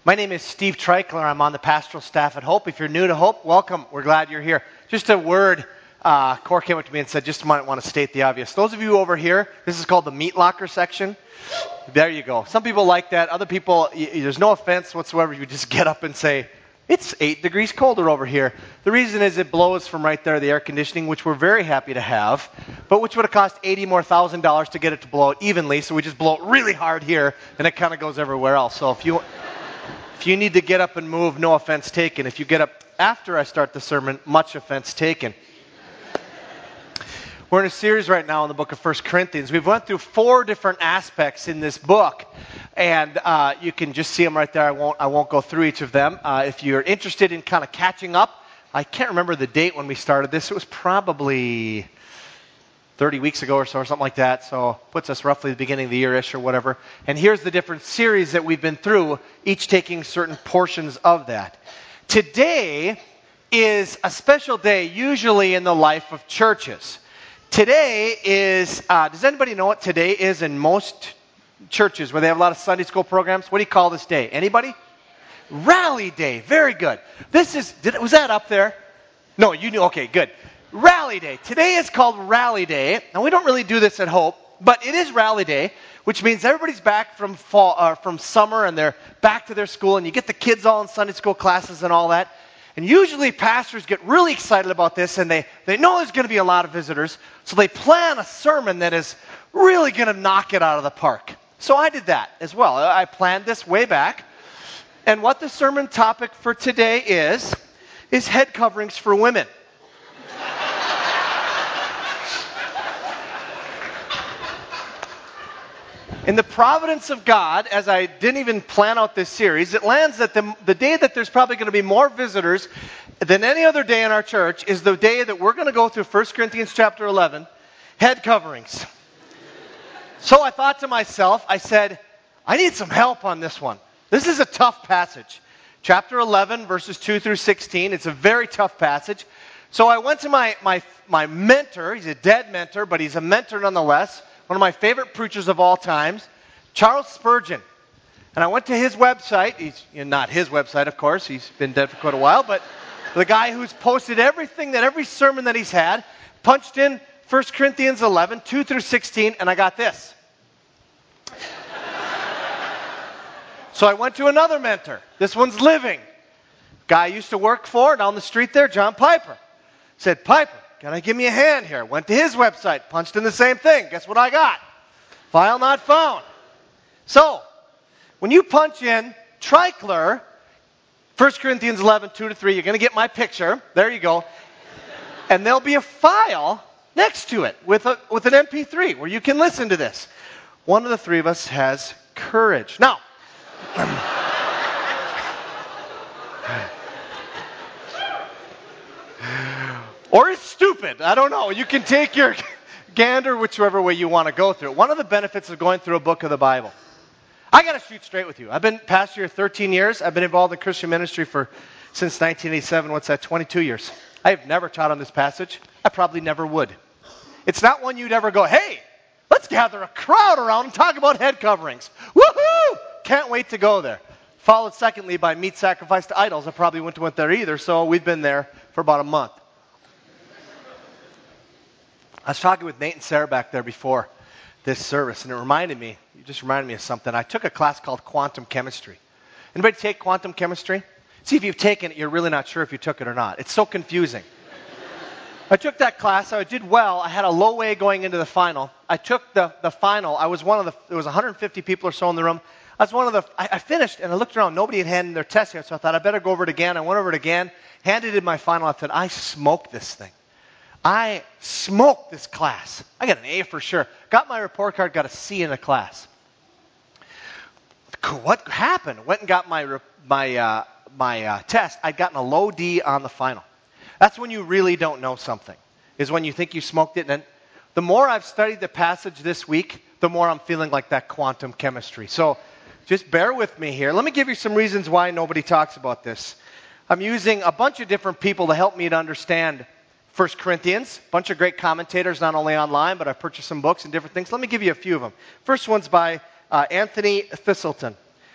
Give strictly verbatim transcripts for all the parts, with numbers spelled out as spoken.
My name is Steve Treichler. I'm on the pastoral staff at Hope. If you're new to Hope, welcome. We're glad you're here. Just a word, uh, Cor came up to me and said, just might want to state the obvious. Those of you over here, this is called the meat locker section. There you go. Some people like that. Other people, y- there's no offense whatsoever. You just get up and say, it's eight degrees colder over here. The reason is it blows from right there, the air conditioning, which we're very happy to have, but which would have cost eighty more thousand dollars to get it to blow out evenly, so we just blow it really hard here, and it kind of goes everywhere else. So if you... If you need to get up and move, no offense taken. If you get up after I start the sermon, much offense taken. We're in a series right now in the book of First Corinthians. We've went through four different aspects in this book, and uh, you can just see them right there. I won't, I won't go through each of them. Uh, if you're interested in kind of catching up, I can't remember the date when we started this. It was probably thirty weeks ago or so, or something like that. So puts us roughly the beginning of the year-ish or whatever. And here's the different series that we've been through, each taking certain portions of that. Today is a special day, usually in the life of churches. Today is, uh, does anybody know what today is in most churches where they have a lot of Sunday school programs? What do you call this day? Anybody? Rally Day. Very good. This is, did, was that up there? No, you knew. Okay, good. Rally Day. Today is called Rally Day. Now, we don't really do this at Hope, but it is Rally Day, which means everybody's back from fall, uh, from summer, and they're back to their school, and you get the kids all in Sunday school classes and all that. And usually pastors get really excited about this, and they, they know there's going to be a lot of visitors, so they plan a sermon that is really going to knock it out of the park. So I did that as well. I planned this way back. And what the sermon topic for today is, is head coverings for women. In the providence of God, as I didn't even plan out this series, it lands that the, the day that there's probably going to be more visitors than any other day in our church is the day that we're going to go through First Corinthians chapter eleven, head coverings. So I thought to myself, I said, I need some help on this one. This is a tough passage. Chapter eleven, verses two through sixteen. It's a very tough passage. So I went to my, my, my mentor. He's a dead mentor, but he's a mentor nonetheless. One of my favorite preachers of all times, Charles Spurgeon. And I went to his website. He's you know, not his website, of course. He's been dead for quite a while. But the guy who's posted everything, that every sermon that he's had, punched in First Corinthians eleven, two through sixteen, and I got this. So I went to another mentor. This one's living. Guy I used to work for down the street there, John Piper. Said, Piper, can I give me a hand here? Went to his website, punched in the same thing. Guess what I got? File not found. So, when you punch in Treichler, First Corinthians eleven, two to three, you're going to get my picture. There you go. And there'll be a file next to it with a, with an M P three where you can listen to this. One of the three of us has courage. Now, or it's stupid. I don't know. You can take your gander whichever way you want to go through it. One of the benefits of going through a book of the Bible. I got to shoot straight with you. I've been pastor here thirteen years. I've been involved in Christian ministry for since nineteen eighty-seven. What's that? twenty-two years. I have never taught on this passage. I probably never would. It's not one you'd ever go, hey, let's gather a crowd around and talk about head coverings. Woohoo! Can't wait to go there. Followed secondly by meat sacrifice to idols. I probably wouldn't have went there either, so we've been there for about a month. I was talking with Nate and Sarah back there before this service, and it reminded me, it just reminded me of something. I took a class called quantum chemistry. Anybody take quantum chemistry? See, if you've taken it, you're really not sure if you took it or not. It's so confusing. I took that class. I did well. I had a low A going into the final. I took the, the final. I was one of the, there was one hundred fifty people or so in the room. I was one of the, I, I finished, and I looked around. Nobody had handed their test yet, so I thought I better go over it again. I went over it again, handed in my final. I thought, I smoked this thing. I smoked this class. I got an A for sure. Got my report card, got a C in the class. What happened? Went and got my my uh, my uh, test. I'd gotten a low D on the final. That's when you really don't know something, is when you think you smoked it. And the more I've studied the passage this week, the more I'm feeling like that quantum chemistry. So just bear with me here. Let me give you some reasons why nobody talks about this. I'm using a bunch of different people to help me to understand First Corinthians, a bunch of great commentators, not only online, but I purchased some books and different things. Let me give you a few of them. First one's by uh, Anthony Thistleton.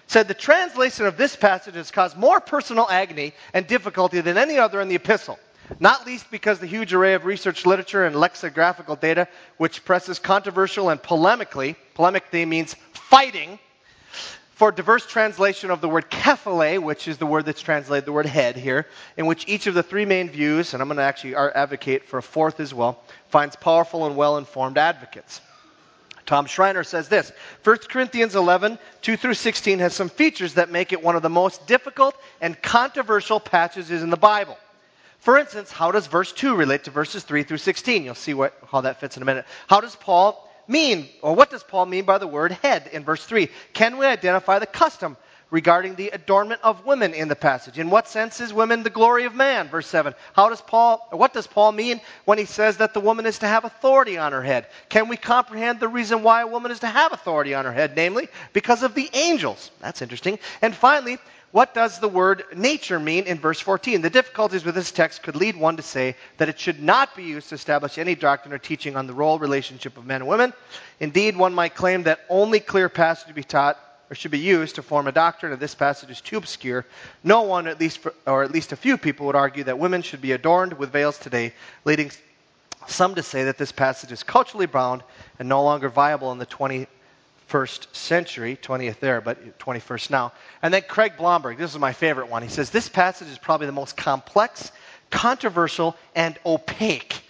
said the translation of this passage has caused more personal agony and difficulty than any other in the epistle, not least because the huge array of research literature and lexicographical data which presses controversial and polemically, polemically means fighting, for diverse translation of the word kephale, which is the word that's translated the word head here, in which each of the three main views, and I'm going to actually advocate for a fourth as well, finds powerful and well-informed advocates. Tom Schreiner says this, First Corinthians eleven, two through sixteen has some features that make it one of the most difficult and controversial passages in the Bible. For instance, how does verse two relate to verses three through sixteen? You'll see what, how that fits in a minute. How does Paul mean, or what does Paul mean by the word head in verse three? Can we identify the custom regarding the adornment of women in the passage? In what sense is women the glory of man? Verse seven. How does Paul, or what does Paul mean when he says that the woman is to have authority on her head? Can we comprehend the reason why a woman is to have authority on her head? Namely, because of the angels. That's interesting. And finally, what does the word nature mean in verse fourteen? The difficulties with this text could lead one to say that it should not be used to establish any doctrine or teaching on the role relationship of men and women. Indeed, one might claim that only clear passage to be taught or should be used to form a doctrine, and this passage is too obscure. No one, at least, for, or at least a few people, would argue that women should be adorned with veils today, leading some to say that this passage is culturally bound and no longer viable in the twenty-first century, twentieth there, but twenty-first now. And then Craig Blomberg, this is my favorite one. He says, this passage is probably the most complex, controversial, and opaque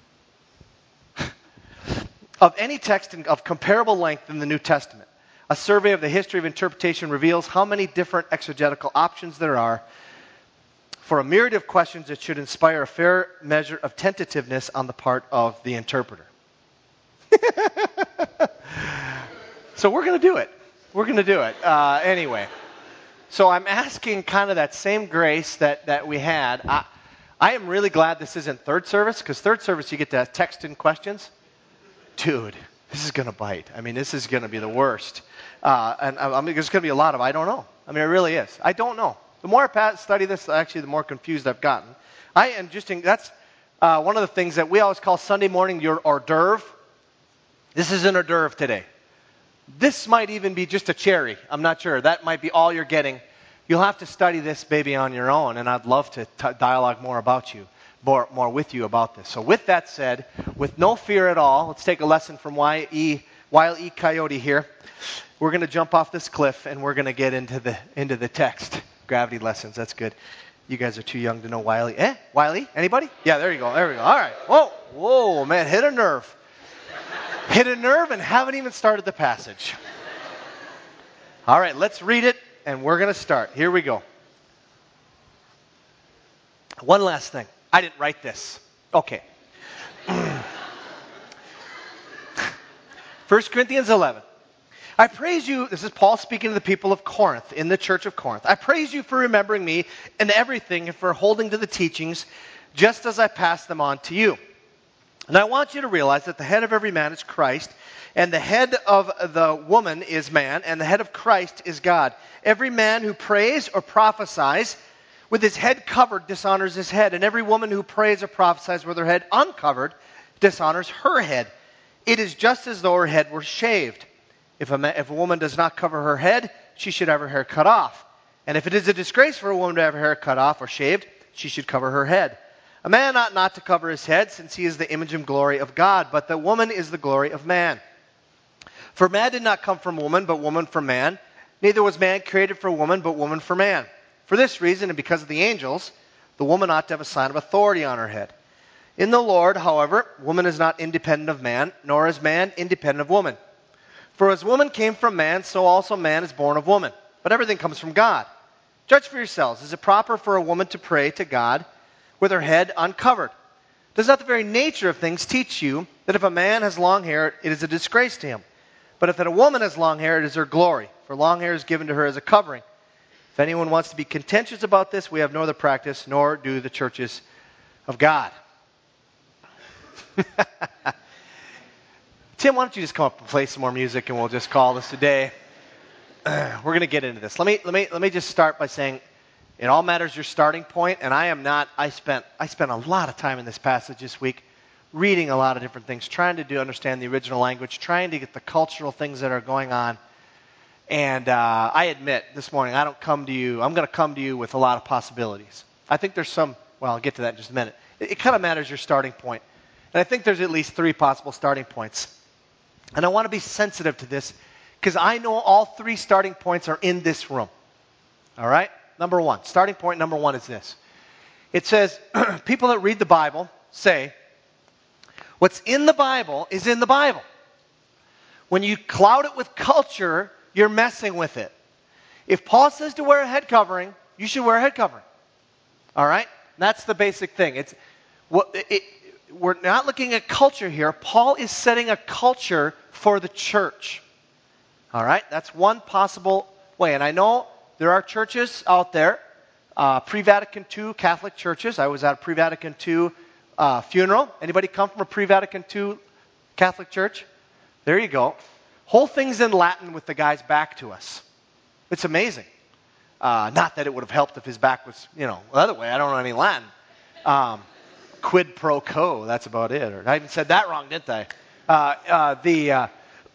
of any text of comparable length in the New Testament. A survey of the history of interpretation reveals how many different exegetical options there are for a myriad of questions that should inspire a fair measure of tentativeness on the part of the interpreter. So we're going to do it. We're going to do it. Uh, anyway, so I'm asking kind of that same grace that, that we had. I, I am really glad this isn't third service, because third service you get to text in questions. Dude, this is going to bite. I mean, this is going to be the worst. Uh, and I, I mean, there's going to be a lot of, I don't know. I mean, it really is. I don't know. The more I study this, actually, the more confused I've gotten. I am just, in, that's uh, one of the things that we always call Sunday morning your hors d'oeuvre. This is an hors d'oeuvre today. This might even be just a cherry. I'm not sure. That might be all you're getting. You'll have to study this baby on your own, and I'd love to t- dialogue more about you, more, more with you about this. So with that said, with no fear at all, let's take a lesson from Y E, Wile E. Coyote here. We're going to jump off this cliff, and we're going to get into the into the text. Gravity lessons, that's good. You guys are too young to know Wile E. Eh? Wile E? Anybody? Yeah, there you go. There we go. All right. Whoa, whoa, man, hit a nerve. Hit a nerve and haven't even started the passage. All right, let's read it, and we're going to start. Here we go. One last thing. I didn't write this. Okay. First Corinthians eleven. I praise you, this is Paul speaking to the people of Corinth, in the church of Corinth. I praise you for remembering me in everything and for holding to the teachings just as I passed them on to you. And I want you to realize that the head of every man is Christ, and the head of the woman is man, and the head of Christ is God. Every man who prays or prophesies with his head covered dishonors his head, and every woman who prays or prophesies with her head uncovered dishonors her head. It is just as though her head were shaved. If a, man, if a woman does not cover her head, she should have her hair cut off. And if it is a disgrace for a woman to have her hair cut off or shaved, she should cover her head. A man ought not to cover his head, since he is the image and glory of God, but the woman is the glory of man. For man did not come from woman, but woman from man. Neither was man created for woman, but woman for man. For this reason, and because of the angels, the woman ought to have a sign of authority on her head. In the Lord, however, woman is not independent of man, nor is man independent of woman. For as woman came from man, so also man is born of woman. But everything comes from God. Judge for yourselves. Is it proper for a woman to pray to God with her head uncovered? Does not the very nature of things teach you that if a man has long hair, it is a disgrace to him? But if a woman has long hair, it is her glory, for long hair is given to her as a covering. If anyone wants to be contentious about this, we have no other practice, nor do the churches of God. Tim, why don't you just come up and play some more music, and we'll just call this a day. We're going to get into this. Let me let me let me just start by saying, it all matters your starting point. And I am not. I spent I spent a lot of time in this passage this week, reading a lot of different things, trying to do understand the original language, trying to get the cultural things that are going on. And uh, I admit this morning, I don't come to you, I'm going to come to you with a lot of possibilities. I think there's some, well, I'll get to that in just a minute. It, it kind of matters your starting point. And I think there's at least three possible starting points. And I want to be sensitive to this because I know all three starting points are in this room. All right? Number one, starting point number one is this. It says, people that read the Bible say, what's in the Bible is in the Bible. When you cloud it with culture, you're messing with it. If Paul says to wear a head covering, you should wear a head covering. All right? That's the basic thing. It's what it, we're not looking at culture here. Paul is setting a culture for the church. All right? That's one possible way. And I know there are churches out there, uh, pre-Vatican two Catholic churches. I was at a pre-Vatican two uh, funeral. Anybody come from a pre-Vatican two Catholic church? There you go. Whole thing's in Latin with the guy's back to us. It's amazing. Uh, not that it would have helped if his back was, you know, the other way. I don't know any Latin. Um, quid pro quo, that's about it. Or I even said that wrong, didn't I? Uh, uh, the, uh,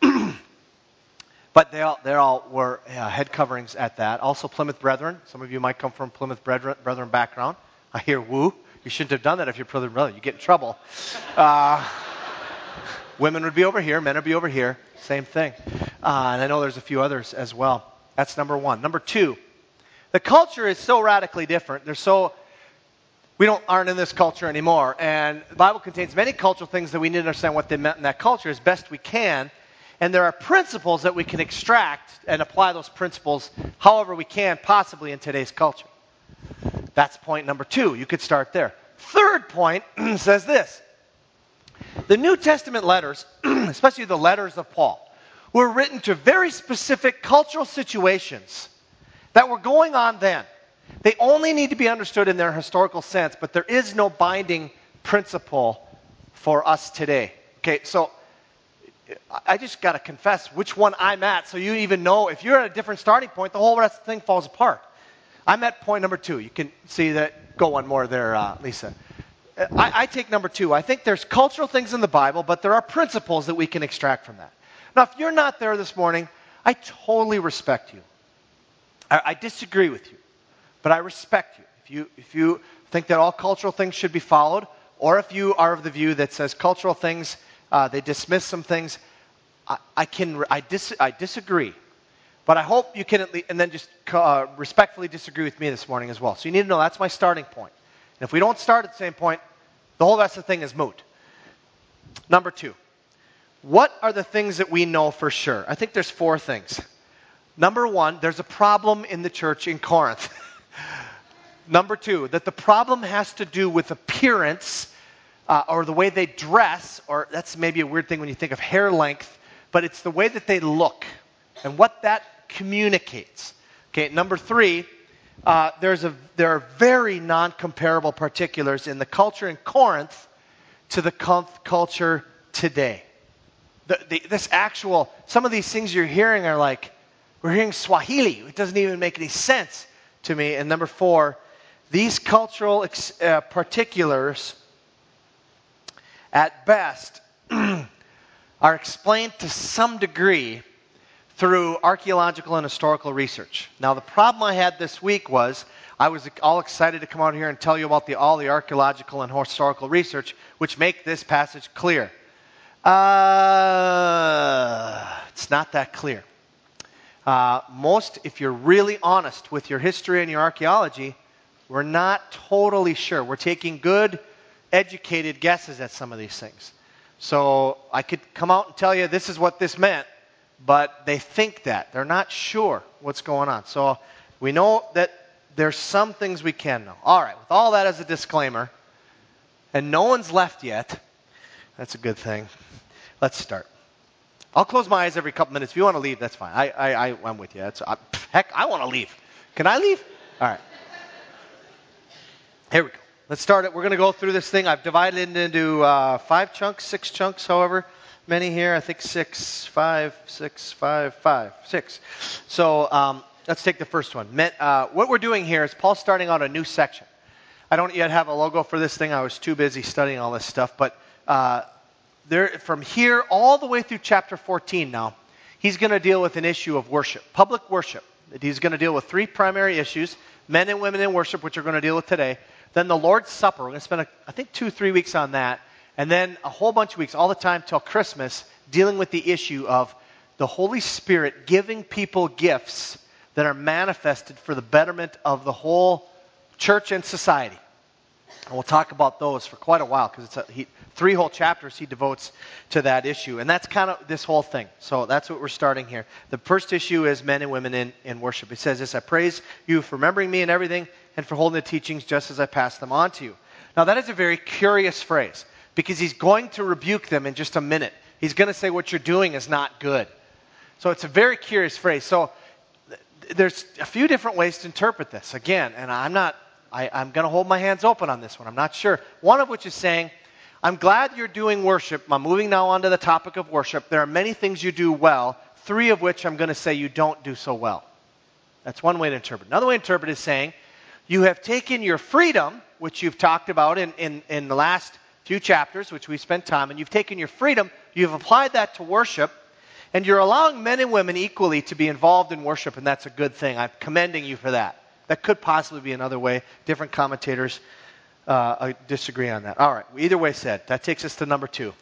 but they all, they all were uh, head coverings at that. Also Plymouth Brethren. Some of you might come from Plymouth Brethren, Brethren background. I hear woo. You shouldn't have done that if you're Plymouth Brethren. You get in trouble. Uh, women would be over here. Men would be over here. Same thing. Uh, and I know there's a few others as well. That's number one. Number two, the culture is so radically different. They're so, we don't aren't in this culture anymore. And the Bible contains many cultural things that we need to understand what they meant in that culture as best we can. And there are principles that we can extract and apply those principles however we can, possibly in today's culture. That's point number two. You could start there. Third point says this. The New Testament letters, especially the letters of Paul, were written to very specific cultural situations that were going on then. They only need to be understood in their historical sense, but there is no binding principle for us today. Okay, so I just got to confess which one I'm at so you even know if you're at a different starting point, the whole rest of the thing falls apart. I'm at point number two. You can see that. Go one more there, uh, Lisa. I, I take number two. I think there's cultural things in the Bible, but there are principles that we can extract from that. Now, if you're not there this morning, I totally respect you. I, I disagree with you, but I respect you. If you if you think that all cultural things should be followed, or if you are of the view that says cultural things, uh, they dismiss some things, I, I can I dis I disagree. But I hope you can at least, and then just uh, respectfully disagree with me this morning as well. So you need to know that's my starting point. And if we don't start at the same point, the whole rest of the thing is moot. Number two, what are the things that we know for sure? I think there's four things. Number one, there's a problem in the church in Corinth. Number two, that the problem has to do with appearance uh, or the way they dress, or that's maybe a weird thing when you think of hair length, but it's the way that they look and what that communicates. Okay, number three, uh, there's a there are very non-comparable particulars in the culture in Corinth to the culture today. The, the, this actual, some of these things you're hearing are like, we're hearing Swahili. It doesn't even make any sense to me. And number four, these cultural ex, uh, particulars, at best, are explained to some degree through archaeological and historical research. Now, the problem I had this week was I was all excited to come out here and tell you about the, all the archaeological and historical research, which make this passage clear. Uh, it's not that clear. Uh, most, if you're really honest with your history and your archaeology, we're not totally sure. We're taking good, educated guesses at some of these things. So I could come out and tell you this is what this meant, but they think that. They're not sure what's going on. So we know that there's some things we can know. All right, with all that as a disclaimer, and no one's left yet, that's a good thing. Let's start. I'll close my eyes every couple minutes. If you want to leave, that's fine. I, I, I, I'm with you. That's, I, heck, I want to leave. Can I leave? All right. Here we go. Let's start it. We're going to go through this thing. I've divided it into uh, five chunks, six chunks, however many here. I think six, five, six, five, five, six. So um, let's take the first one. Uh, what we're doing here is Paul's starting out a new section. I don't yet have a logo for this thing. I was too busy studying all this stuff. But uh, there, from here all the way through chapter fourteen now, he's going to deal with an issue of worship, public worship. He's going to deal with three primary issues, men and women in worship, which we're going to deal with today. Then the Lord's Supper. We're going to spend, a, I think, two, three weeks on that. And then a whole bunch of weeks, all the time till Christmas, dealing with the issue of the Holy Spirit giving people gifts that are manifested for the betterment of the whole church and society. And we'll talk about those for quite a while because it's a, he, three whole chapters he devotes to that issue. And that's kind of this whole thing. So that's what we're starting here. The first issue is men and women in, in worship. He says this, I praise you for remembering me in everything and for holding the teachings just as I pass them on to you. Now that is a very curious phrase because he's going to rebuke them in just a minute. He's going to say what you're doing is not good. So it's a very curious phrase. So th- there's a few different ways to interpret this. Again, and I'm not, I, I'm going to hold my hands open on this one. I'm not sure. One of which is saying, I'm glad you're doing worship. I'm moving now on to the topic of worship. There are many things you do well, three of which I'm going to say you don't do so well. That's one way to interpret. Another way to interpret is saying, you have taken your freedom, which you've talked about in, in, in the last few chapters, which we spent time, and you've taken your freedom, you've applied that to worship, and you're allowing men and women equally to be involved in worship, and that's a good thing. I'm commending you for that. That could possibly be another way. Different commentators uh, disagree on that. All right, either way said, that takes us to number two.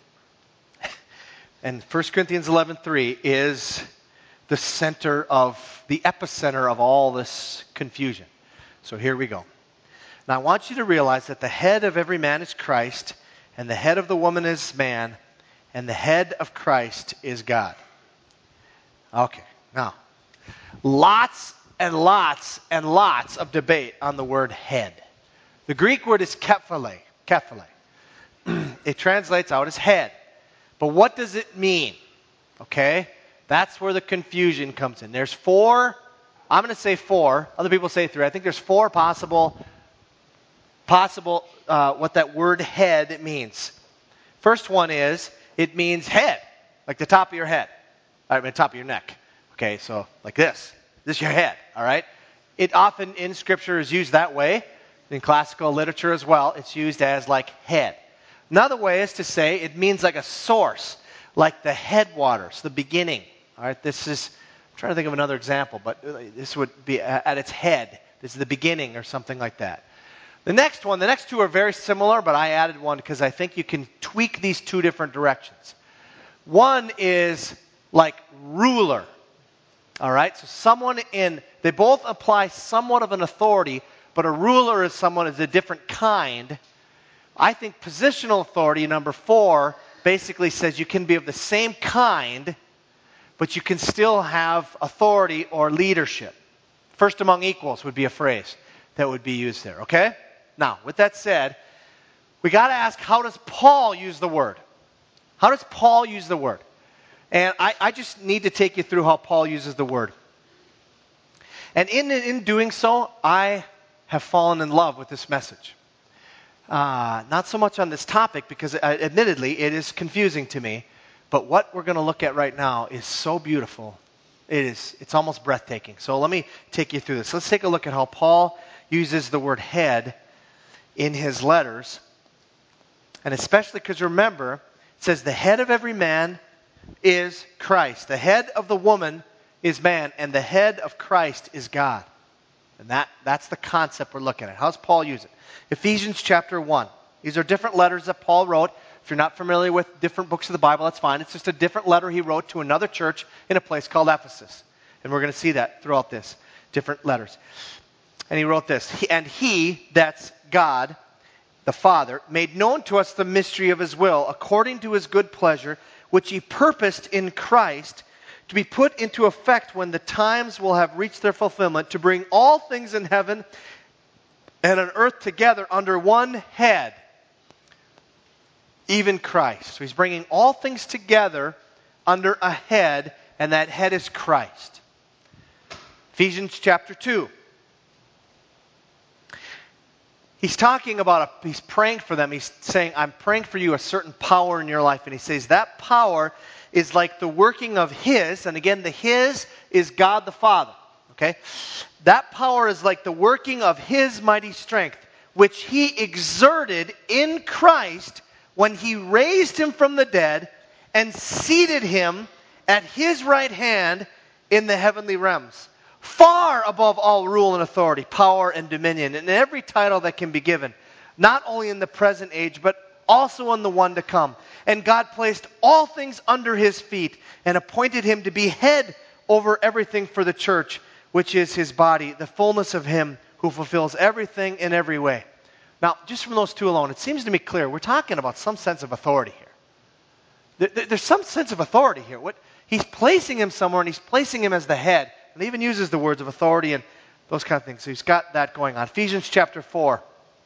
And First Corinthians eleven three is the center of, the epicenter of all this confusion. So here we go. Now I want you to realize that the head of every man is Christ, and the head of the woman is man, and the head of Christ is God. Okay, now, lots and lots and lots of debate on the word head. The Greek word is kephale, kephale. It translates out as head. But what does it mean? Okay, that's where the confusion comes in. There's four, I'm going to say four, other people say three. I think there's four possible, possible uh, what that word head means. First one is, it means head, like the top of your head. I mean, top of your neck. Okay, so like this. This is your head, all right? It often in Scripture is used that way. In classical literature as well, it's used as like head. Another way is to say it means like a source, like the headwaters, the beginning. All right, this is, I'm trying to think of another example, but this would be at its head. This is the beginning or something like that. The next one, the next two are very similar, but I added one because I think you can tweak these two different directions. One is like ruler. All right, so someone in, they both apply somewhat of an authority, but a ruler is someone is a different kind. I think positional authority, number four, basically says you can be of the same kind, but you can still have authority or leadership. First among equals would be a phrase that would be used there, okay? Now, with that said, we got to ask, how does Paul use the word? How does Paul use the word? And I, I just need to take you through how Paul uses the word. And in, in doing so, I have fallen in love with this message. Uh, not so much on this topic because uh, admittedly it is confusing to me, but what we're going to look at right now is so beautiful. It is, it's almost breathtaking. So let me take you through this. Let's take a look at how Paul uses the word head in his letters. And especially because remember, it says the head of every man is Christ. The head of the woman is man, and the head of Christ is God. And that, that's the concept we're looking at. How does Paul use it? Ephesians chapter one. These are different letters that Paul wrote. If you're not familiar with different books of the Bible, that's fine. It's just a different letter he wrote to another church in a place called Ephesus. And we're going to see that throughout this, different letters. And he wrote this, he, and he, that's God, the Father, made known to us the mystery of his will, according to his good pleasure, which he purposed in Christ, to be put into effect when the times will have reached their fulfillment, to bring all things in heaven and on earth together under one head, even Christ. So he's bringing all things together under a head, and that head is Christ. Ephesians chapter two. He's talking about, a, he's praying for them. He's saying, I'm praying for you a certain power in your life. And he says that power is like the working of his, and again, the his is God the Father. Okay? That power is like the working of his mighty strength, which he exerted in Christ when he raised him from the dead and seated him at his right hand in the heavenly realms, far above all rule and authority, power and dominion, and every title that can be given, not only in the present age, but also in the one to come. And God placed all things under his feet and appointed him to be head over everything for the church, which is his body, the fullness of him who fulfills everything in every way. Now, just from those two alone, it seems to me clear we're talking about some sense of authority here. There, there's some sense of authority here. What, he's placing him somewhere, and he's placing him as the head. And he even uses the words of authority and those kind of things. So he's got that going on. Ephesians chapter four.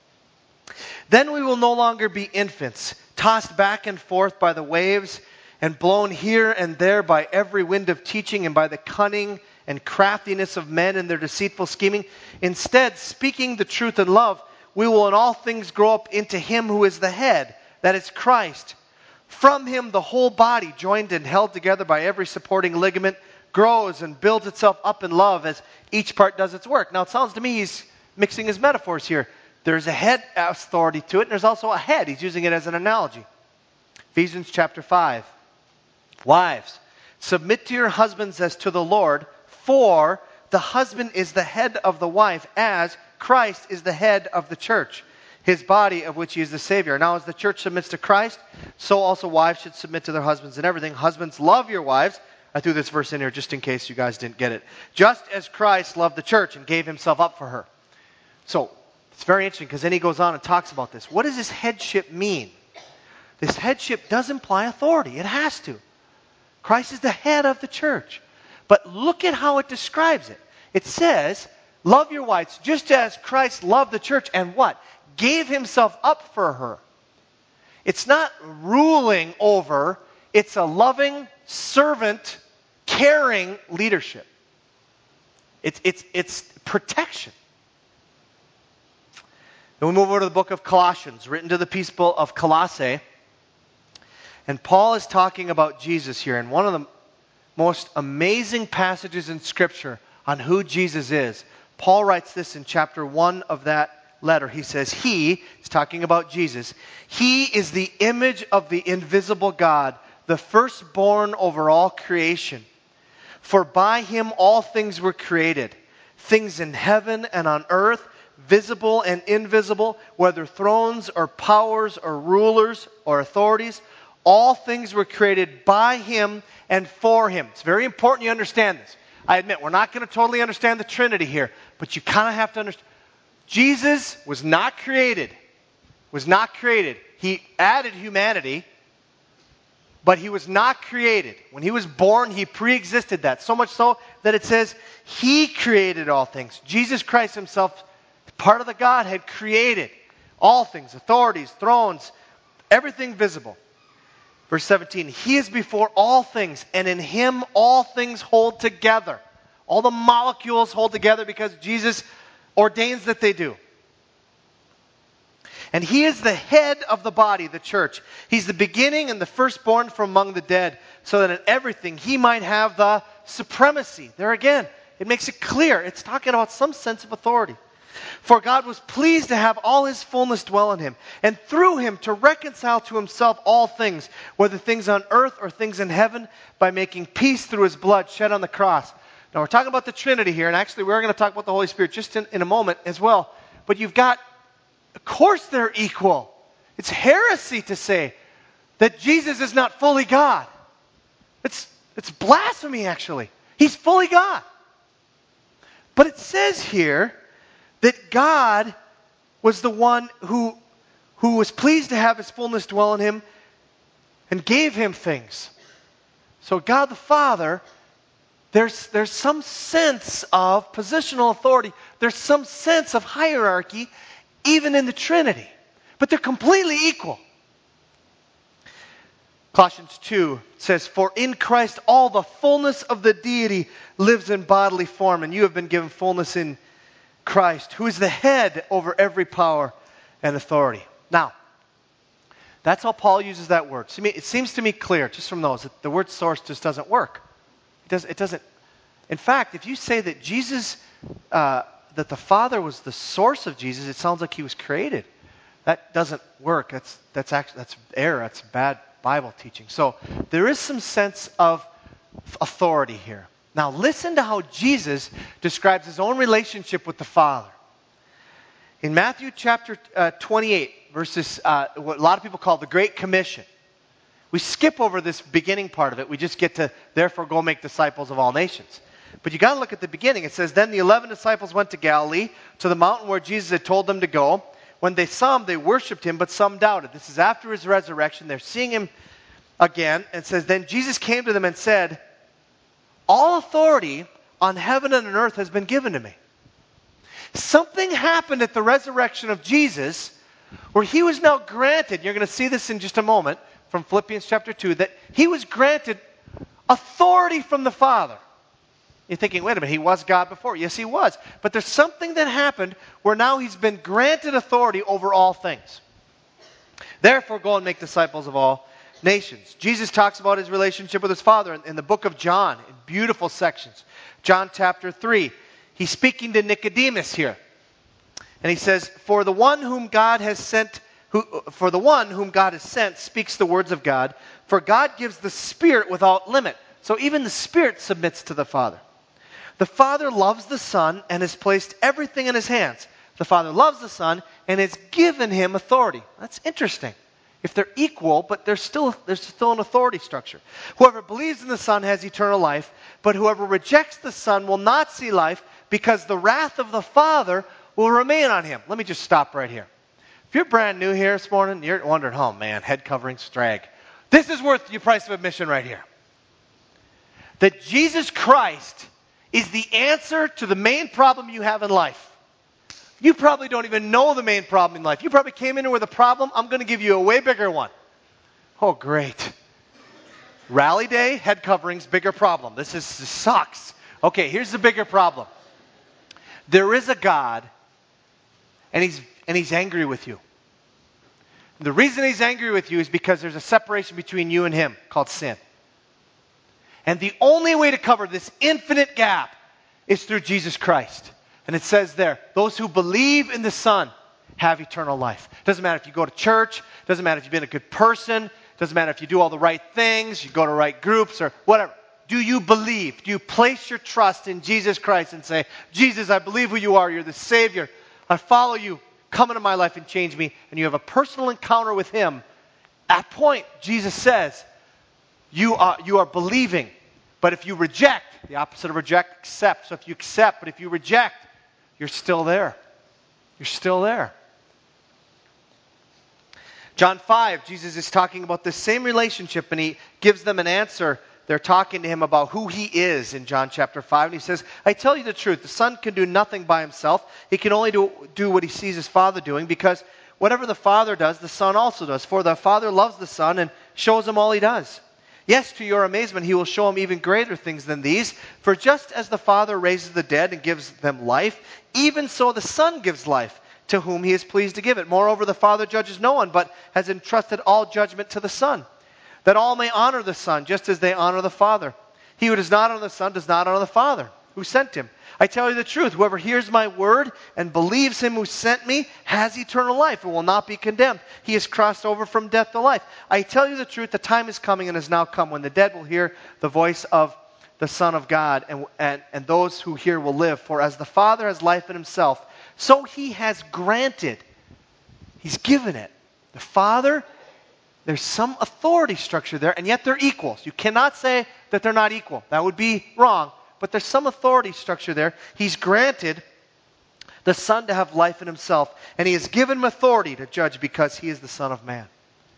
Then we will no longer be infants, tossed back and forth by the waves and blown here and there by every wind of teaching and by the cunning and craftiness of men and their deceitful scheming. Instead, speaking the truth in love, we will in all things grow up into him who is the head, that is Christ. From him the whole body, joined and held together by every supporting ligament, grows and builds itself up in love as each part does its work. Now it sounds to me he's mixing his metaphors here. There's a head authority to it, and there's also a head. He's using it as an analogy. Ephesians chapter five. Wives, submit to your husbands as to the Lord, for the husband is the head of the wife, as Christ is the head of the church, his body, of which he is the Savior. Now as the church submits to Christ, so also wives should submit to their husbands in everything. Husbands, love your wives. I threw this verse in here just in case you guys didn't get it. Just as Christ loved the church and gave himself up for her. So, it's very interesting because then he goes on and talks about this. What does this headship mean? This headship does imply authority. It has to. Christ is the head of the church. But look at how it describes it. It says, love your wives just as Christ loved the church and what? Gave himself up for her. It's not ruling over. It's a loving, servant, caring leadership. It's, it's, it's protection. Then we move over to the book of Colossians, written to the people of Colossae. And Paul is talking about Jesus here. And one of the most amazing passages in Scripture on who Jesus is, Paul writes this in chapter one of that letter. He says, He, he's talking about Jesus, He is the image of the invisible God, the firstborn over all creation. For by Him all things were created, things in heaven and on earth, visible and invisible, whether thrones or powers or rulers or authorities. All things were created by Him and for Him. It's very important you understand this. I admit, we're not going to totally understand the Trinity here, but you kind of have to understand. Jesus was not created. Was not created. He added humanity, but He was not created. When He was born, He pre-existed that. So much so that it says He created all things. Jesus Christ Himself, part of the Godhead, created all things, authorities, thrones, everything visible. Verse seventeen, He is before all things, and in Him all things hold together. All the molecules hold together because Jesus ordains that they do. And He is the head of the body, the church. He's the beginning and the firstborn from among the dead, so that in everything He might have the supremacy. There again, it makes it clear. It's talking about some sense of authority. For God was pleased to have all His fullness dwell in Him, and through Him to reconcile to Himself all things, whether things on earth or things in heaven, by making peace through His blood shed on the cross. Now we're talking about the Trinity here, and actually we're going to talk about the Holy Spirit just in, in a moment as well. But you've got, of course they're equal. It's heresy to say that Jesus is not fully God. It's, it's blasphemy actually. He's fully God. But it says here that God was the one who, who was pleased to have His fullness dwell in Him and gave Him things. So God the Father, there's, there's some sense of positional authority. There's some sense of hierarchy even in the Trinity. But they're completely equal. Colossians two says, For in Christ all the fullness of the deity lives in bodily form, and you have been given fullness in Christ, who is the head over every power and authority. Now, that's how Paul uses that word. So it seems to me clear, just from those, that the word source just doesn't work. It, does, it doesn't. In fact, if you say that Jesus, uh, that the Father was the source of Jesus, it sounds like He was created. That doesn't work. That's that's actually that's error. That's bad Bible teaching. So there is some sense of authority here. Now listen to how Jesus describes his own relationship with the Father. In Matthew chapter uh, twenty-eight, verses, uh, what a lot of people call the Great Commission. We skip over this beginning part of it. We just get to, therefore, go make disciples of all nations. But you got to look at the beginning. It says, then the eleven disciples went to Galilee, to the mountain where Jesus had told them to go. When they saw him, they worshipped him, but some doubted. This is after his resurrection. They're seeing him again. And it says, then Jesus came to them and said, all authority on heaven and on earth has been given to me. Something happened at the resurrection of Jesus where he was now granted, you're going to see this in just a moment, from Philippians chapter two, that he was granted authority from the Father. You're thinking, wait a minute, he was God before. Yes, he was. But there's something that happened where now he's been granted authority over all things. Therefore, go and make disciples of all nations. Jesus talks about his relationship with his Father in, in the book of John, in beautiful sections. John chapter three. He's speaking to Nicodemus here. And he says, for the one whom God has sent Who, for the one whom God has sent speaks the words of God, for God gives the Spirit without limit. So even the Spirit submits to the Father. The Father loves the Son and has placed everything in his hands. The Father loves the Son and has given him authority. That's interesting. If they're equal, but there's still, there's still an authority structure. Whoever believes in the Son has eternal life, but whoever rejects the Son will not see life because the wrath of the Father will remain on him. Let me just stop right here. If you're brand new here this morning, you're wondering, oh man, head covering strag. This is worth your price of admission right here. That Jesus Christ is the answer to the main problem you have in life. You probably don't even know the main problem in life. You probably came in here with a problem. I'm going to give you a way bigger one. Oh, great. Rally day, head coverings, bigger problem. This is this sucks. Okay, here's the bigger problem. There is a God, and he's and he's angry with you. The reason he's angry with you is because there's a separation between you and him called sin. And the only way to cover this infinite gap is through Jesus Christ. And it says there, those who believe in the Son have eternal life. Doesn't matter if you go to church, doesn't matter if you've been a good person, doesn't matter if you do all the right things, you go to right groups or whatever. Do you believe? Do you place your trust in Jesus Christ and say, Jesus, I believe who you are. You're the Savior. I follow you. Come into my life and change me. And you have a personal encounter with him. At that point, Jesus says, you are, you are believing. But if you reject, the opposite of reject, accept. So if you accept, but if you reject, you're still there. You're still there. John five, Jesus is talking about this same relationship, and he gives them an answer. They're talking to him about who he is in John chapter five. And he says, I tell you the truth, the Son can do nothing by himself. He can only do, do what he sees his Father doing, because whatever the Father does, the Son also does. For the Father loves the Son and shows him all he does. Yes, to your amazement, he will show him even greater things than these. For just as the Father raises the dead and gives them life, even so the Son gives life to whom he is pleased to give it. Moreover, the Father judges no one, but has entrusted all judgment to the Son, that all may honor the Son, just as they honor the Father. He who does not honor the Son does not honor the Father who sent him. I tell you the truth, whoever hears my word and believes him who sent me has eternal life and will not be condemned. He has crossed over from death to life. I tell you the truth, the time is coming and has now come when the dead will hear the voice of the Son of God, and, and, and those who hear will live. For as the Father has life in himself, so he has granted, he's given it. The Father, there's some authority structure there, and yet they're equals. You cannot say that they're not equal. That would be wrong. But there's some authority structure there. He's granted the Son to have life in himself, and he has given him authority to judge because he is the Son of Man.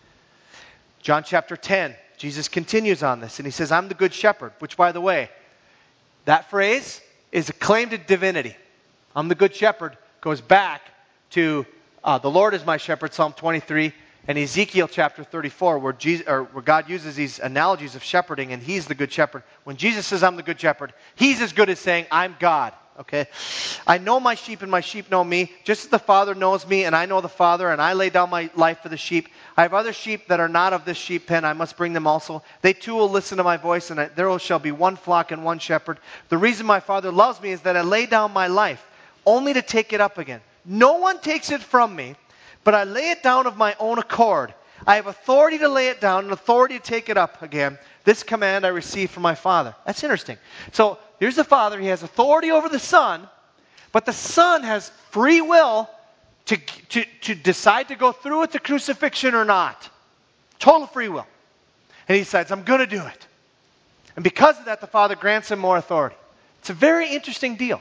John chapter ten, Jesus continues on this, and he says, I'm the good shepherd, which, by the way, that phrase is a claim to divinity. I'm the good shepherd goes back to uh, the Lord is my shepherd, Psalm twenty-three, and Ezekiel chapter thirty-four, where, Jesus, or where God uses these analogies of shepherding, and he's the good shepherd. When Jesus says, I'm the good shepherd, he's as good as saying, I'm God. Okay? I know my sheep, and my sheep know me, just as the Father knows me, and I know the Father, and I lay down my life for the sheep. I have other sheep that are not of this sheep pen. I must bring them also. They too will listen to my voice, and there shall be one flock and one shepherd. The reason my Father loves me is that I lay down my life, only to take it up again. No one takes it from me, but I lay it down of my own accord. I have authority to lay it down and authority to take it up again. This command I received from my Father. That's interesting. So here's the Father. He has authority over the Son, but the Son has free will to, to, to decide to go through with the crucifixion or not. Total free will. And he decides, I'm going to do it. And because of that, the Father grants him more authority. It's a very interesting deal.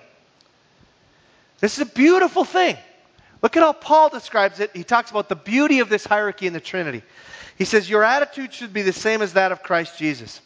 This is a beautiful thing. Look at how Paul describes it. He talks about the beauty of this hierarchy in the Trinity. He says, your attitude should be the same as that of Christ Jesus,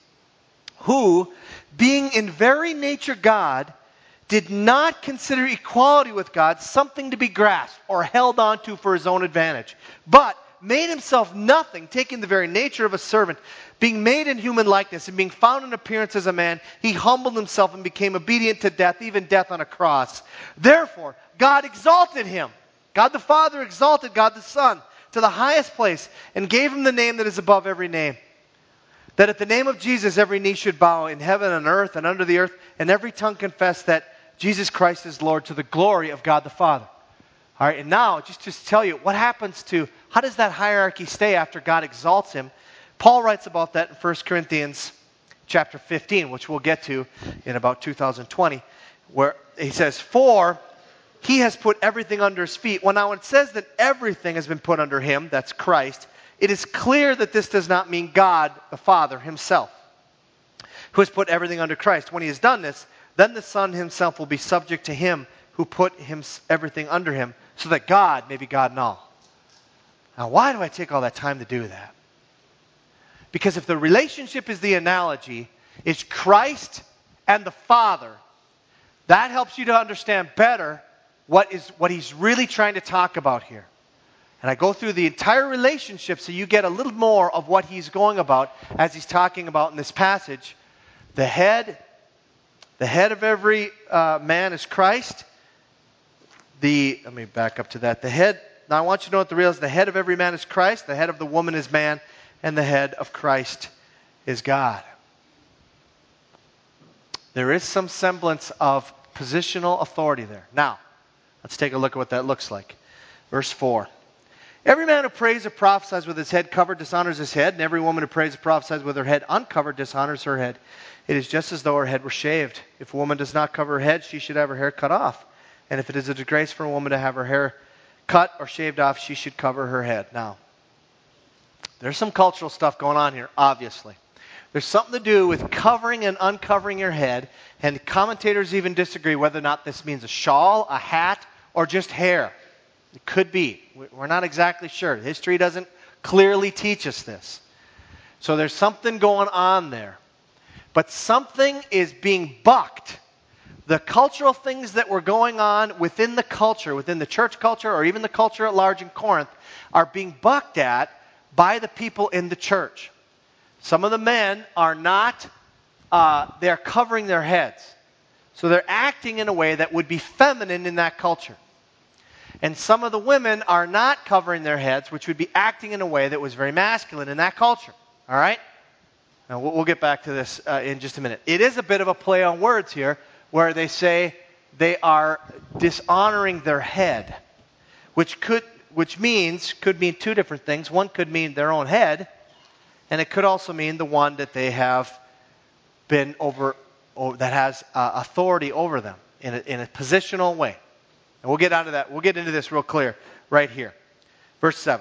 who, being in very nature God, did not consider equality with God something to be grasped or held on to for his own advantage, but made himself nothing, taking the very nature of a servant, being made in human likeness and being found in appearance as a man, he humbled himself and became obedient to death, even death on a cross. Therefore, God exalted him. God the Father exalted God the Son to the highest place and gave him the name that is above every name. That at the name of Jesus every knee should bow in heaven and earth and under the earth, and every tongue confess that Jesus Christ is Lord, to the glory of God the Father. All right, and now, just to tell you, what happens to, how does that hierarchy stay after God exalts him? Paul writes about that in First Corinthians chapter fifteen, which we'll get to in about two thousand twenty, where he says, for he has put everything under his feet. Well, now, when it says that everything has been put under him, that's Christ, it is clear that this does not mean God the Father himself, who has put everything under Christ. When he has done this, then the Son himself will be subject to him who put him, everything under him, so that God may be God in all. Now, why do I take all that time to do that? Because if the relationship is the analogy, it's Christ and the Father, that helps you to understand better what is what he's really trying to talk about here. And I go through the entire relationship so you get a little more of what he's going about as he's talking about in this passage. The head, the head of every uh, man is Christ. The, let me back up to that. The head, now I want you to know what the real is. The head of every man is Christ. The head of the woman is man. And the head of Christ is God. There is some semblance of positional authority there. Now, let's take a look at what that looks like. Verse four. Every man who prays or prophesies with his head covered dishonors his head, and every woman who prays or prophesies with her head uncovered dishonors her head. It is just as though her head were shaved. If a woman does not cover her head, she should have her hair cut off. And if it is a disgrace for a woman to have her hair cut or shaved off, she should cover her head. Now, there's some cultural stuff going on here, obviously. There's something to do with covering and uncovering your head, and commentators even disagree whether or not this means a shawl, a hat, or just hair. It could be. We're not exactly sure. History doesn't clearly teach us this. So there's something going on there. But something is being bucked. The cultural things that were going on within the culture, within the church culture, or even the culture at large in Corinth, are being bucked at by the people in the church. Some of the men are not, uh, they're covering their heads. So they're acting in a way that would be feminine in that culture. And some of the women are not covering their heads, which would be acting in a way that was very masculine in that culture. All right? Now, we'll get back to this uh, in just a minute. It is a bit of a play on words here, where they say they are dishonoring their head, which could, which means, could mean two different things. One could mean their own head, and it could also mean the one that they have been over, or that has uh, authority over them in a, in a positional way. And we'll get onto that. We'll get into this real clear right here. Verse seven.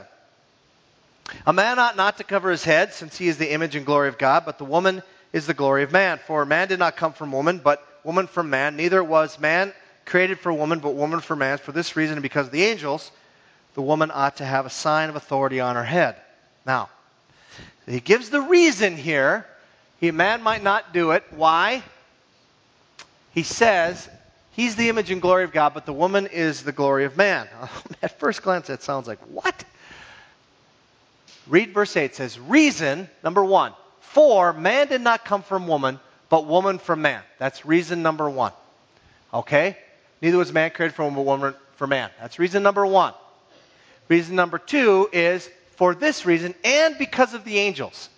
A man ought not to cover his head, since he is the image and glory of God, but the woman is the glory of man. For man did not come from woman, but woman from man. Neither was man created for woman, but woman for man. For this reason, and because of the angels, the woman ought to have a sign of authority on her head. Now, he gives the reason here. A man might not do it. Why? He says, he's the image and glory of God, but the woman is the glory of man. At first glance, that sounds like, what? Read verse eight. It says, reason, number one, for man did not come from woman, but woman from man. That's reason number one. Okay? Neither was man created from woman, but woman for man. That's reason number one. Reason number two is for this reason and because of the angels.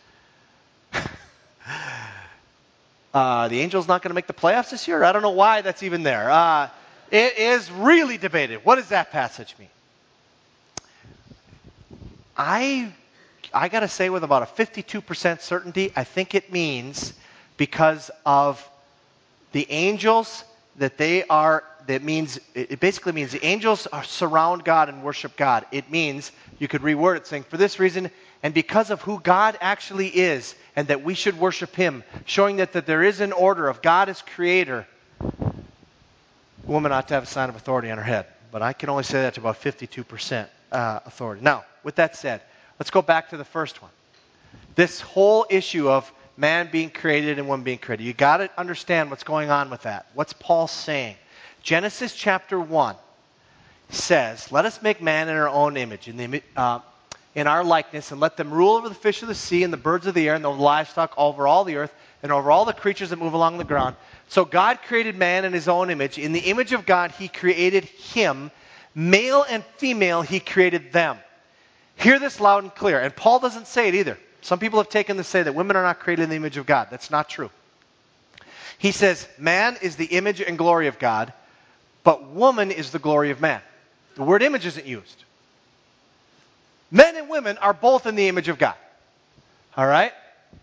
uh, the angels not going to make the playoffs this year? I don't know why that's even there. Uh, it is really debated. What does that passage mean? I I got to say with about a fifty-two percent certainty, I think it means because of the angels that they are, that means, it basically means the angels are, surround God and worship God. It means, you could reword it saying, for this reason, and because of who God actually is, and that we should worship Him, showing that, that there is an order of God as creator, a woman ought to have a sign of authority on her head. But I can only say that to about fifty-two percent uh, authority. Now, with that said, let's go back to the first one. This whole issue of man being created and woman being created. You got to understand what's going on with that. What's Paul saying? Genesis chapter one says, let us make man in our own image, in, the, uh, in our likeness, and let them rule over the fish of the sea and the birds of the air and the livestock over all the earth and over all the creatures that move along the ground. So God created man in His own image. In the image of God, He created him. Male and female, He created them. Hear this loud and clear. And Paul doesn't say it either. Some people have taken to say that women are not created in the image of God. That's not true. He says man is the image and glory of God, but woman is the glory of man. The word image isn't used. Men and women are both in the image of God. All right?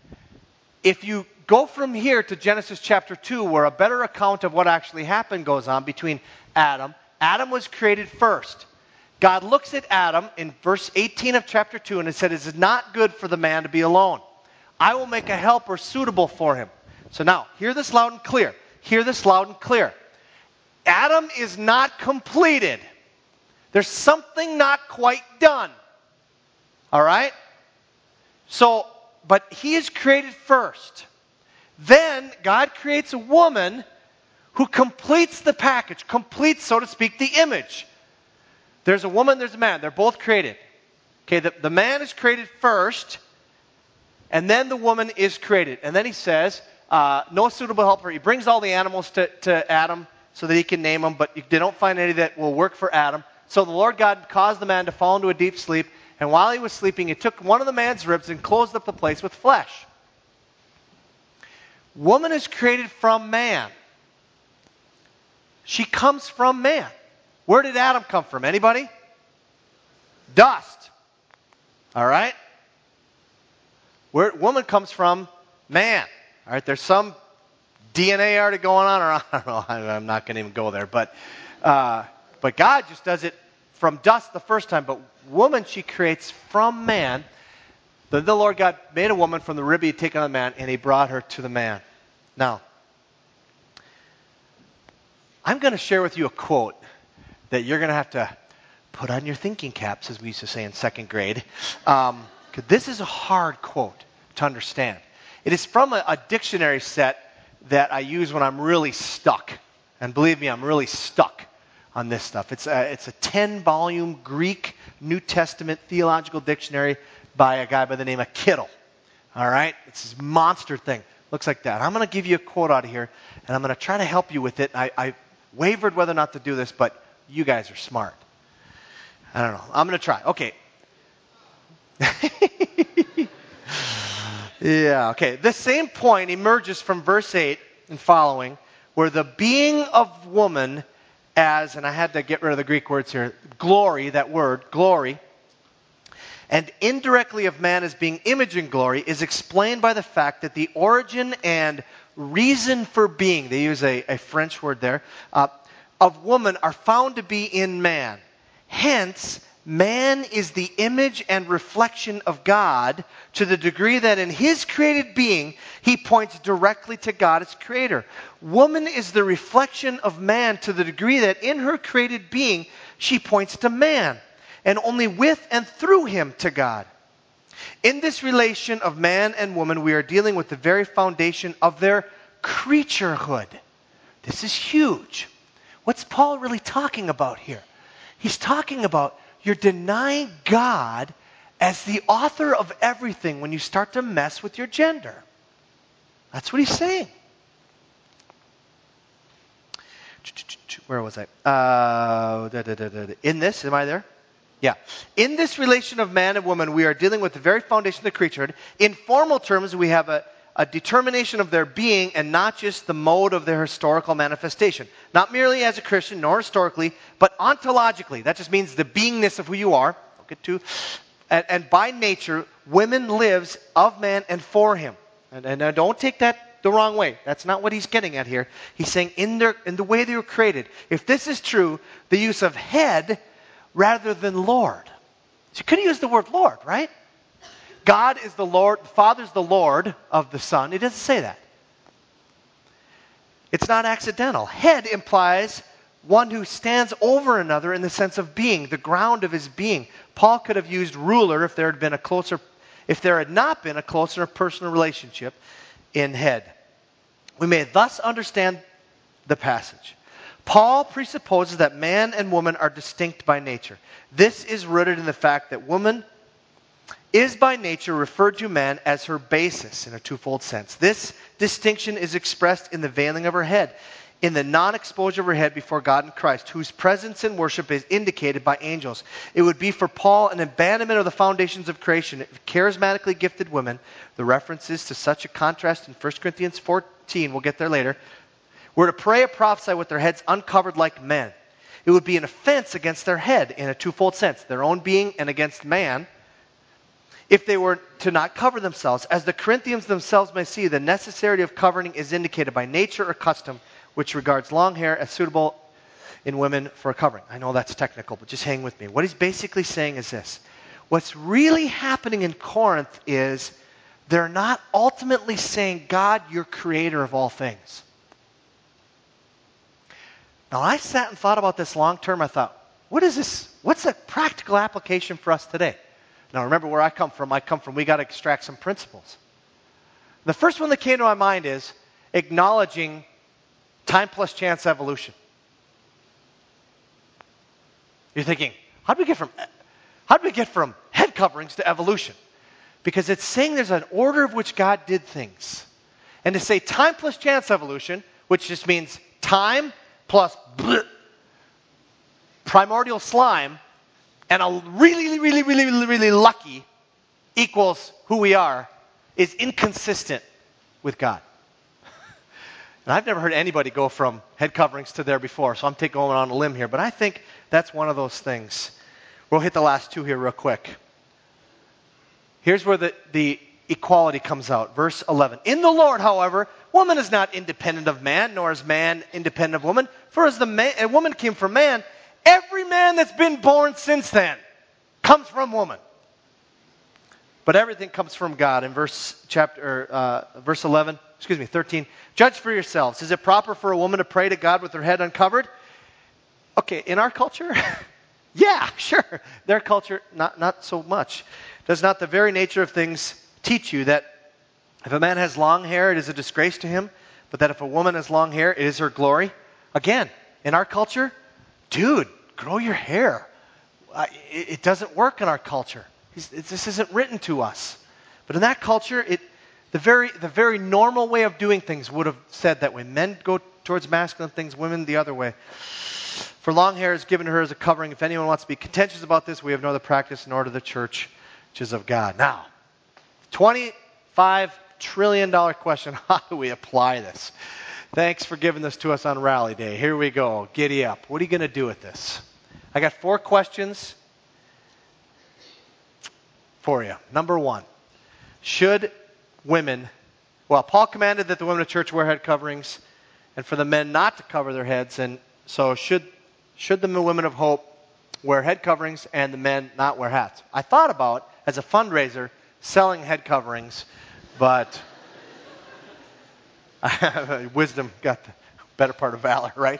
If you go from here to Genesis chapter two, where a better account of what actually happened goes on between Adam. Adam was created first. God looks at Adam in verse eighteen of chapter two and it said, it is not good for the man to be alone. I will make a helper suitable for him. So now, hear this loud and clear. Hear this loud and clear. Adam is not completed. There's something not quite done. All right? So, but he is created first. Then God creates a woman who completes the package, completes, so to speak, the image. There's a woman, there's a man. They're both created. Okay, the, the man is created first, and then the woman is created. And then he says, uh, no suitable helper. He brings all the animals to, to Adam so that he can name them, but they don't find any that will work for Adam. So the Lord God caused the man to fall into a deep sleep, and while he was sleeping, he took one of the man's ribs and closed up the place with flesh. Woman is created from man. She comes from man. Where did Adam come from? Anybody? Dust. All right? Where woman comes from, man. All right, there's some D N A already going on, or I don't know, I'm not going to even go there. But, uh, but God just does it from dust the first time. But woman she creates from man. Then the Lord God made a woman from the rib he had taken on the man, and He brought her to the man. Now, I'm going to share with you a quote that you're going to have to put on your thinking caps, as we used to say in second grade. Um, 'cause this is a hard quote to understand. It is from a, a dictionary set that I use when I'm really stuck. And believe me, I'm really stuck on this stuff. It's a, it's a ten-volume Greek New Testament theological dictionary by a guy by the name of Kittle. All right? It's this monster thing. Looks like that. I'm going to give you a quote out of here, and I'm going to try to help you with it. I, I wavered whether or not to do this, but you guys are smart. I don't know. I'm going to try. Okay. Yeah, okay. The same point emerges from verse eight and following, where the being of woman as, and I had to get rid of the Greek words here, glory, that word, glory, and indirectly of man as being image and glory is explained by the fact that the origin and reason for being, they use a, a French word there, uh, of woman are found to be in man. Hence, man is the image and reflection of God to the degree that in his created being, he points directly to God as creator. Woman is the reflection of man to the degree that in her created being, she points to man, and only with and through him to God. In this relation of man and woman, we are dealing with the very foundation of their creaturehood. This is huge. What's Paul really talking about here? He's talking about you're denying God as the author of everything when you start to mess with your gender. That's what he's saying. Where was I? Uh, da, da, da, da. In this, am I there? Yeah. In this relation of man and woman, we are dealing with the very foundation of the creaturehood. In formal terms, we have a, a determination of their being and not just the mode of their historical manifestation. Not merely as a Christian, nor historically, but ontologically. That just means the beingness of who you are. I'll get to And, and by nature, women lives of man and for him. And, and now don't take that the wrong way. That's not what he's getting at here. He's saying in, their, in the way they were created, if this is true, the use of head rather than Lord. So you could have used the word Lord, right? God is the Lord, the Father's the Lord of the Son. It doesn't say that. It's not accidental. Head implies one who stands over another in the sense of being, the ground of his being. Paul could have used ruler if there had been a closer, if there had not been a closer personal relationship in head. We may thus understand the passage. Paul presupposes that man and woman are distinct by nature. This is rooted in the fact that woman is by nature referred to man as her basis in a twofold sense. This distinction is expressed in the veiling of her head, in the non-exposure of her head before God and Christ, whose presence in worship is indicated by angels. It would be for Paul an abandonment of the foundations of creation if charismatically gifted women, the references to such a contrast in First Corinthians fourteen, we'll get there later, were to pray or prophesy with their heads uncovered like men. It would be an offense against their head in a twofold sense, their own being and against man, if they were to not cover themselves. As the Corinthians themselves may see, the necessity of covering is indicated by nature or custom, which regards long hair as suitable in women for a covering. I know that's technical, but just hang with me. What he's basically saying is this. What's really happening in Corinth is they're not ultimately saying, God, you're creator of all things. Now, I sat and thought about this long term. I thought, what is this? What's a practical application for us today? Now, remember where I come from. I come from, we got to extract some principles. The first one that came to my mind is acknowledging time plus chance evolution. You're thinking, how do we get from how do we get from head coverings to evolution? Because it's saying there's an order of which God did things. And to say time plus chance evolution, which just means time plus bleh, primordial slime, and a really, really, really, really, really lucky equals who we are, is inconsistent with God. And I've never heard anybody go from head coverings to there before, so I'm taking going on a limb here. But I think that's one of those things. We'll hit the last two here real quick. Here's where the, the equality comes out. Verse eleven. In the Lord, however, woman is not independent of man, nor is man independent of woman. For as the man, a woman came from man, every man that's been born since then comes from woman. But everything comes from God. In verse chapter, uh, verse eleven, excuse me, thirteen. Judge for yourselves. Is it proper for a woman to pray to God with her head uncovered? Okay, in our culture, yeah, sure. Their culture, not not so much. Does not the very nature of things teach you that if a man has long hair, it is a disgrace to him, but that if a woman has long hair, it is her glory? Again, in our culture, dude, grow your hair. Uh, it, it doesn't work in our culture. It's, it, this isn't written to us. But in that culture, it the very the very normal way of doing things would have said that way. Men go towards masculine things, women the other way. For long hair is given to her as a covering. If anyone wants to be contentious about this, we have no other practice in order to the church, which is of God. Now, twenty-five trillion dollars question. How do we apply this? Thanks for giving this to us on Rally Day. Here we go. Giddy up. What are you going to do with this? I got four questions for you. Number one, should women, well, Paul commanded that the women of church wear head coverings and for the men not to cover their heads. And so should, should the women of hope wear head coverings and the men not wear hats? I thought about, as a fundraiser, selling head coverings, but wisdom got the better part of valor, right?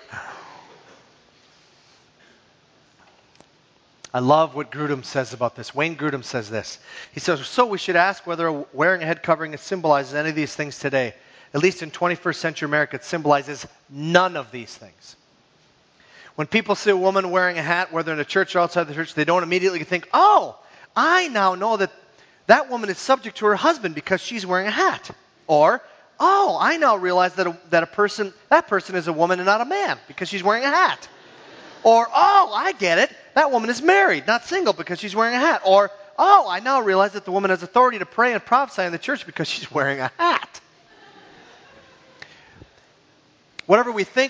I love what Grudem says about this. Wayne Grudem says this. He says, so we should ask whether wearing a head covering symbolizes any of these things today. At least in twenty-first century America, it symbolizes none of these things. When people see a woman wearing a hat, whether in a church or outside the church, they don't immediately think, oh, I now know that that woman is subject to her husband because she's wearing a hat. Or, oh, I now realize that a, that a person, that person is a woman and not a man because she's wearing a hat. Or, oh, I get it. That woman is married, not single, because she's wearing a hat. Or, oh, I now realize that the woman has authority to pray and prophesy in the church because she's wearing a hat. Whatever we think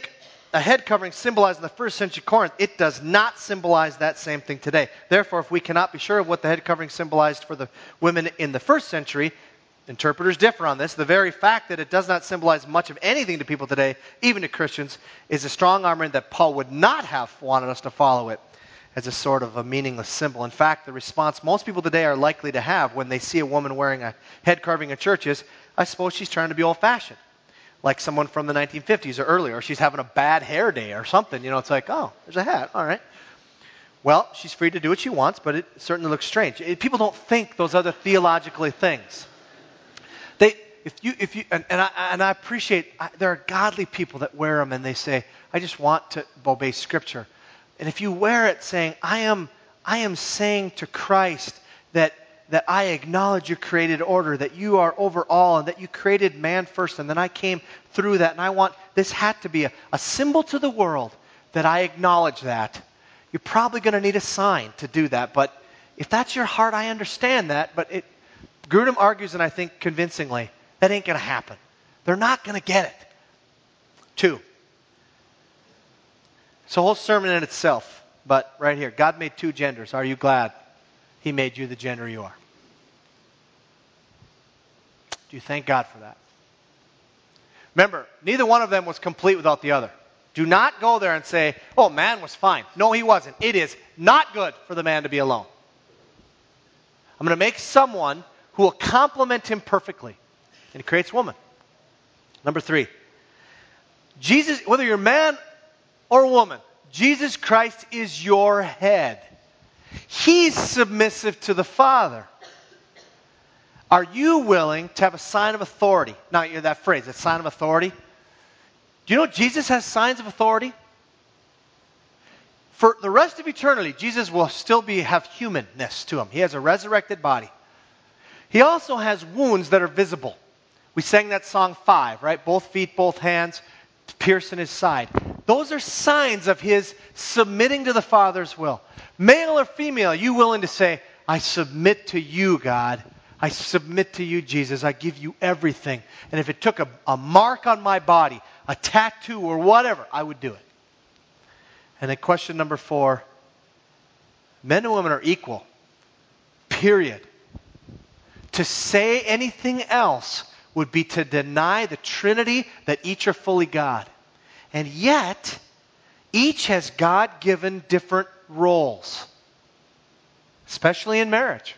a head covering symbolized in the first century Corinth, it does not symbolize that same thing today. Therefore, if we cannot be sure of what the head covering symbolized for the women in the first century, interpreters differ on this. The very fact that it does not symbolize much of anything to people today, even to Christians, is a strong argument that Paul would not have wanted us to follow it as a sort of a meaningless symbol. In fact, the response most people today are likely to have when they see a woman wearing a head carving in church is, I suppose she's trying to be old-fashioned. Like someone from the nineteen fifties or earlier, or she's having a bad hair day or something. You know, it's like, oh, there's a hat, all right. Well, she's free to do what she wants, but it certainly looks strange. It, people don't think those other theologically things. They, if you, if you, and, and I and I appreciate I, there are godly people that wear them and they say, I just want to obey Scripture. And if you wear it saying, I am, I am saying to Christ that. that I acknowledge your created order, that you are over all, and that you created man first, and then I came through that, and I want this hat to be a, a symbol to the world that I acknowledge that. You're probably going to need a sign to do that, but if that's your heart, I understand that, but it, Grudem argues, and I think convincingly, that ain't going to happen. They're not going to get it. Two. It's a whole sermon in itself, but right here, God made two genders. Are you glad He made you the gender you are? Do you thank God for that? Remember, neither one of them was complete without the other. Do not go there and say, oh, man was fine. No, he wasn't. It is not good for the man to be alone. I'm going to make someone who will complement him perfectly. And he creates woman. Number three. Jesus, whether you're man or woman, Jesus Christ is your head. He's submissive to the Father. Are you willing to have a sign of authority? Now, you know that phrase, that sign of authority. Do you know Jesus has signs of authority? For the rest of eternity, Jesus will still be have humanness to him. He has a resurrected body. He also has wounds that are visible. We sang that song five, right? Both feet, both hands, pierced in his side. Those are signs of his submitting to the Father's will. Male or female, are you willing to say, I submit to you, God. I submit to you, Jesus. I give you everything. And if it took a, a mark on my body, a tattoo or whatever, I would do it. And then question number four, men and women are equal. Period. To say anything else would be to deny the Trinity that each are fully God. And yet, each has God-given different roles, especially in marriage.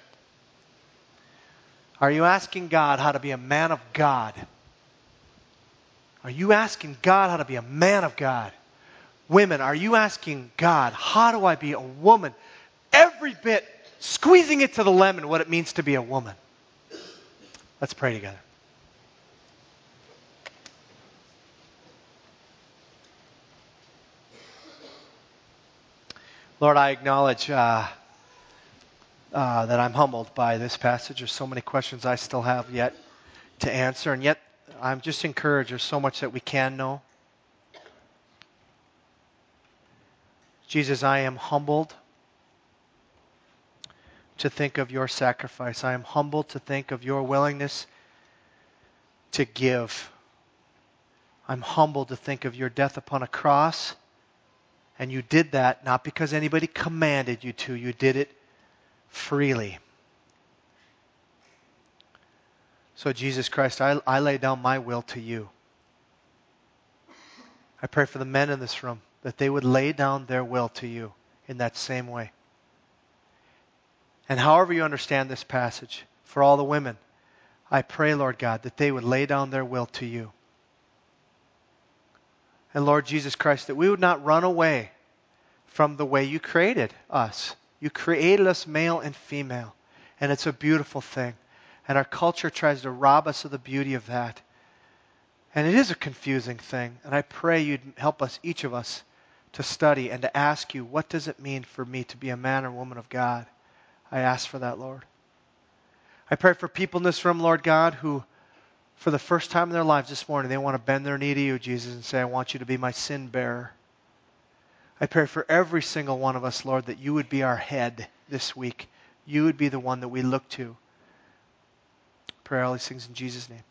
Are you asking God how to be a man of God? Are you asking God how to be a man of God? Women, are you asking God, how do I be a woman? Every bit, squeezing it to the lemon, what it means to be a woman. Let's pray together. Lord, I acknowledge uh, uh, that I'm humbled by this passage. There's so many questions I still have yet to answer, and yet I'm just encouraged. There's so much that we can know. Jesus, I am humbled to think of your sacrifice. I am humbled to think of your willingness to give. I'm humbled to think of your death upon a cross. And you did that not because anybody commanded you to. You did it freely. So Jesus Christ, I, I lay down my will to you. I pray for the men in this room that they would lay down their will to you in that same way. And however you understand this passage, for all the women, I pray, Lord God, that they would lay down their will to you. And Lord Jesus Christ, that we would not run away from the way you created us. You created us male and female. And it's a beautiful thing. And our culture tries to rob us of the beauty of that. And it is a confusing thing. And I pray you'd help us, each of us, to study and to ask you, what does it mean for me to be a man or woman of God? I ask for that, Lord. I pray for people in this room, Lord God, who for the first time in their lives this morning, they want to bend their knee to you, Jesus, and say, I want you to be my sin bearer. I pray for every single one of us, Lord, that you would be our head this week. You would be the one that we look to. I pray all these things in Jesus' name.